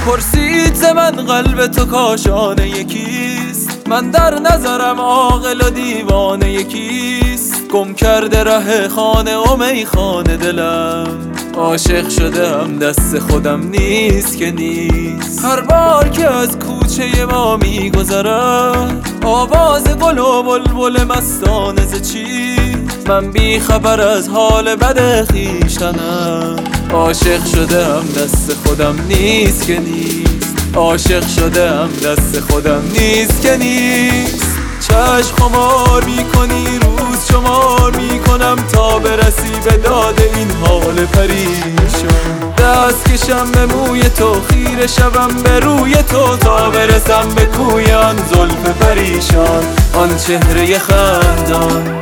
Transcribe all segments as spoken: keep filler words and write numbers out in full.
پرسید ز من قلب تو کاشانه یکیست، من در نظرم عاقل و دیوانه یکیست. گم کرده ره خانه و میخانه دلم، عاشق شدم دست خودم نیست که نیست. هر بار که از کوچه ما میگذرم آواز گل و بلبل مستانه ز چی، من بی خبر از حال بد خویشتنم. عاشق شدم دست خودم نیست که نیست، عاشق شدم دست خودم نیست که نیست. چشم خمار میکنی روز شمار میکنم تا برسی به داد این حال پریشان. دست کشم به موی تو خیره شوم به روی تو تا برسم به کوی آن زلف پریشان، آن چهره خندان.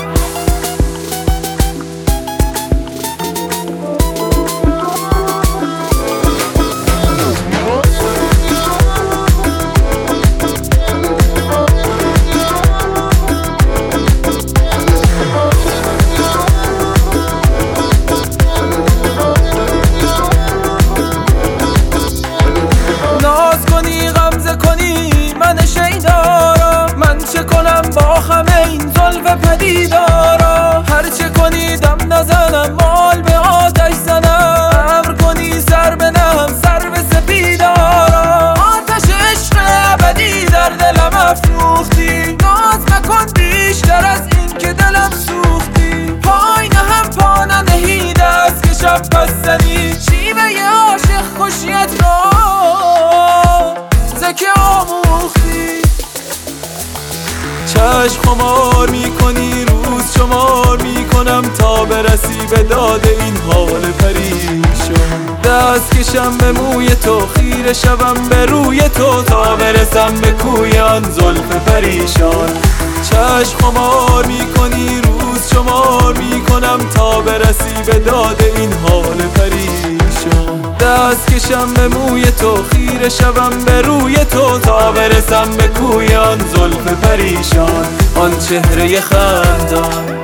من شیدارا من چه کنم با همه این زلف پدیدارا، هر چه کنی دم نزنم مال به آتش زنم، امر کنی سر به نهم سر به سپیدارا. آتش عشق ابدی در دلم افروختی، ناز مکن بیشتر از این که دلم سوختی. پای نهم پا ننهی دست که شب پس زنی، شیوه عاشق خوشیت را زکی آموختی. چشم خمار میکنی روز شمار میکنم تا برسی به داد این حال پریشان. دست کشم به موی تو خیره شوم به روی تو تا برسم به کوی آن زلف پریشان. چشم خمار میکنی روز شمار میکنم تا برسی به داد این حال پریشان. دست کشم به موی تو خیره شوم به روی تو تا برسم به کوی آن زلف پریشان، آن چهره خندان.